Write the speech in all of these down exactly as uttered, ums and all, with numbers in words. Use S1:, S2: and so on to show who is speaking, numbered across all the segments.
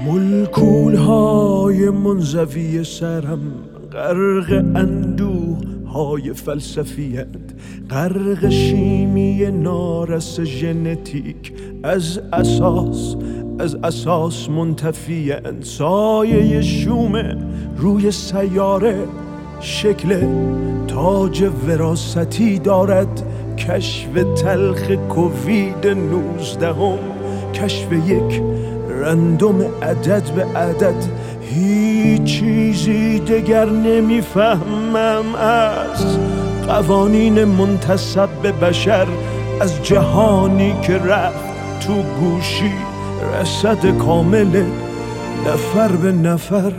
S1: ملکولهای منزوی سرم غرق اندوه های فلسفیت، غرق شیمی نارس ژنتیک، از اساس از اساس منتفی‌اند. سایه شوم روی سیاره شکل تاج وراثتی دارد. کشف تلخ کووید نوزدهم، کشف یک رندوم عدد به عدد. هیچ چیزی دگر نمیفهمم از قوانین منتسب به بشر، از جهانی که رفت تو گوشی، رصد کامل نفر به نفر.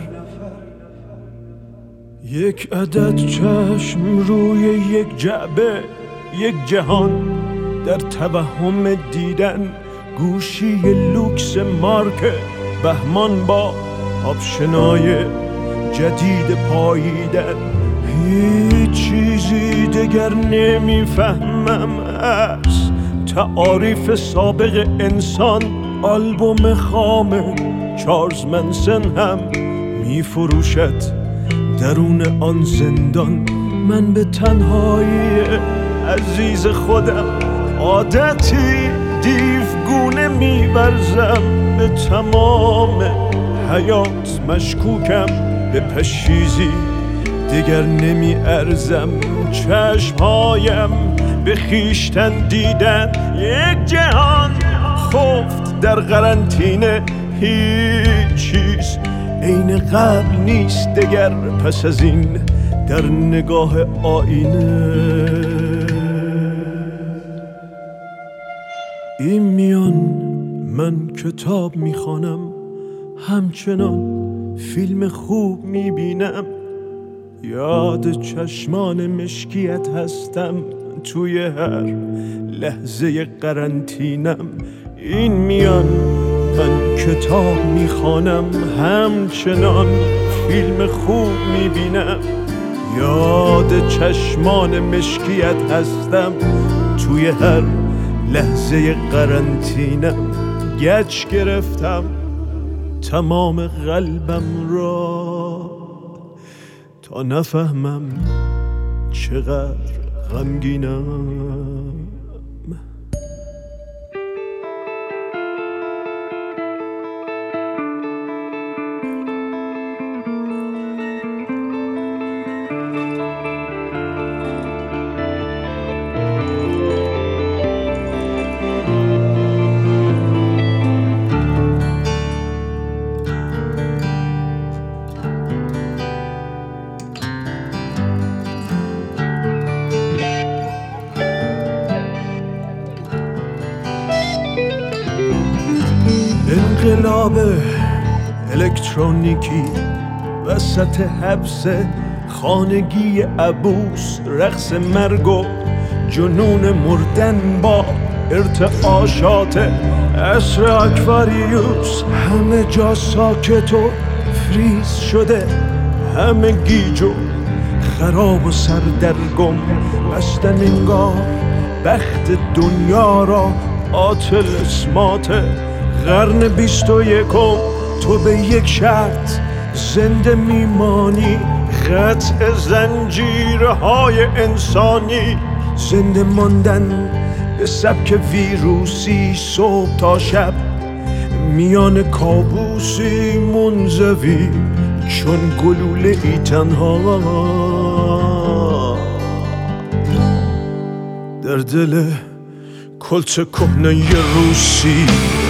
S1: یک عدد چشم روی یک جعبه، یک جهان در توهم دیدن. گوشی لوکس مارک بهمان با آپشنای جدید پاییدن. هیچ چیزی دگر نمیفهمم از تعاریف سابق انسان. آلبوم خام چارلز منسن هم میفروشد درون آن زندان. من به تنهایی عزیز خودم عادتی دیوگونه می‌ورزم. به تمام حیات مشکوکم، به پشیزی دیگر نمی ارزم. چشمهایم به خیشتن دیدن، یک جهان خفت در قرنطینه. هیچ چیز عین قبل نیست دگر پس از این در نگاه آینه. این میان من کتاب میخوانم، همچنان فیلم خوب میبینم. یاد چشمان مشکیت هستم توی هر لحظه قرنطینم. این میان من کتاب میخوانم، همچنان فیلم خوب میبینم. یاد چشمان مشکیت هستم توی هر لحظه قرنطینم. گچ گرفتم تمام قلبم را تا نفهمم چقدر غمگینم. انقلاب الکترونیکی وسط حبس خانگی عبوس، رقص مرگ و جنون مردن با ارتعاشات عصر اکواریوس. همه جا ساکت و فریز شده، همه گیج و خراب و سردرگم. بستن انگار بخت دنیا را آتل اسمات قرن بیست و یکم. تو به یک شرط زنده میمانی، قطع زنجیرهای انسانی. زنده ماندن به سبک ویروسی، صبح تا شب میان کابوسی منزوی چون گلوله ای تنها در دل کلت کهنه روسی.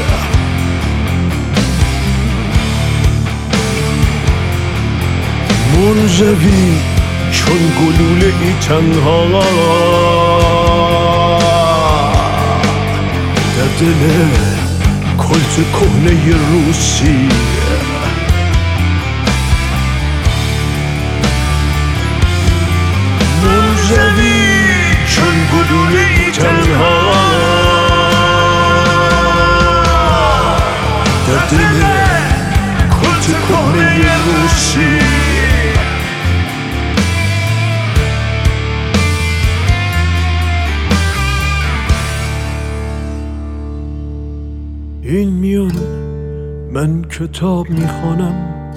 S1: منزوی چون گلوله ای تنها در دل کلت کهنه روسی. منزوی چون گلوله ای تنها در دل کلت کهنه روسی. این میان من کتاب میخوانم،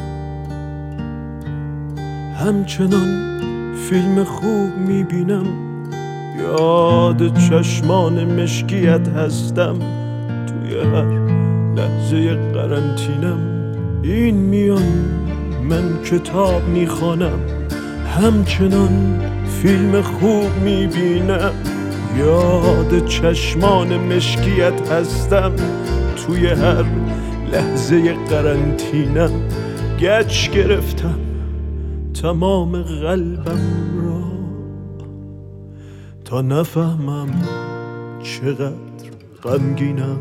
S1: همچنان فیلم خوب میبینم، یاد چشمان مشکیت هستم توی هر لحظه قرنطینم. این میان من کتاب میخوانم، همچنان فیلم خوب میبینم، یاد چشمان مشکیت هستم توی هر لحظه قرنطینم. گچ گرفتم تمام قلبم را تا نفهمم چقدر غمگینم.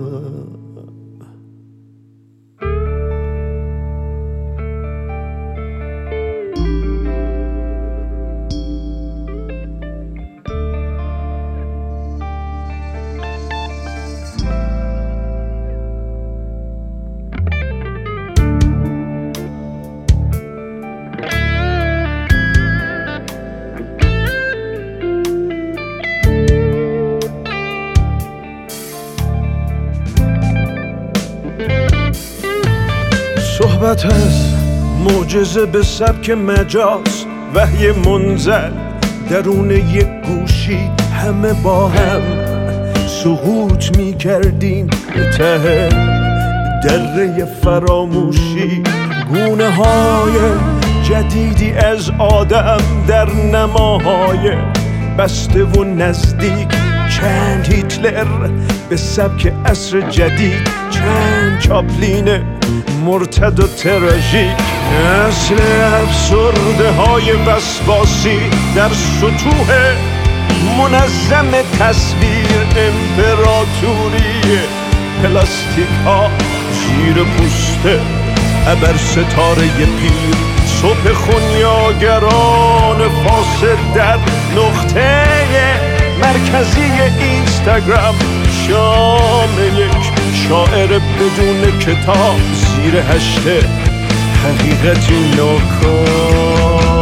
S1: صحبت از معجزه به سبک مجاز، وحی منزل درون یک گوشی، همه با هم سقوط می کردیم به ته دره فراموشی. گونه های جدیدی از آدم در نماهای بسته و نزدیک، چند هیتلر به سبک عصر جدید، چند چاپلین مرتد و تراژیک. نسل افسرده های وسواسی در سطوح منظم تصویر، امپراتوری پلاستیک ها زیر پوست ابر ستاره پیر. صبح خونیاگران فاسد در نقطه مرکزی اینستاگرام، شام یک شاعر بدون کتاب زیر هشته حقیقتی ناکام.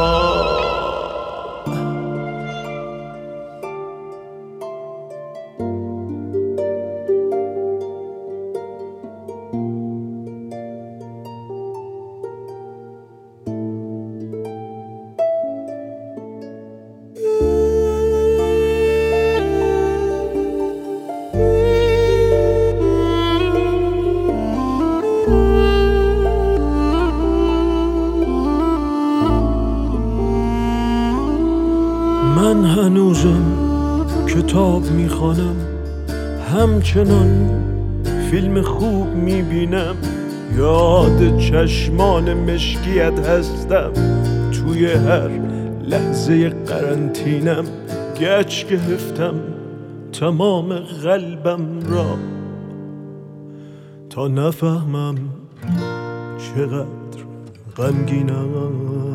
S1: من هنوزم کتاب میخوانم، همچنان فیلم خوب میبینم، یاد چشمان مشکیت هستم توی هر لحظه قرنطینم. گچ گرفتم تمام قلبم را تا نفهمم چقدر غمگینم.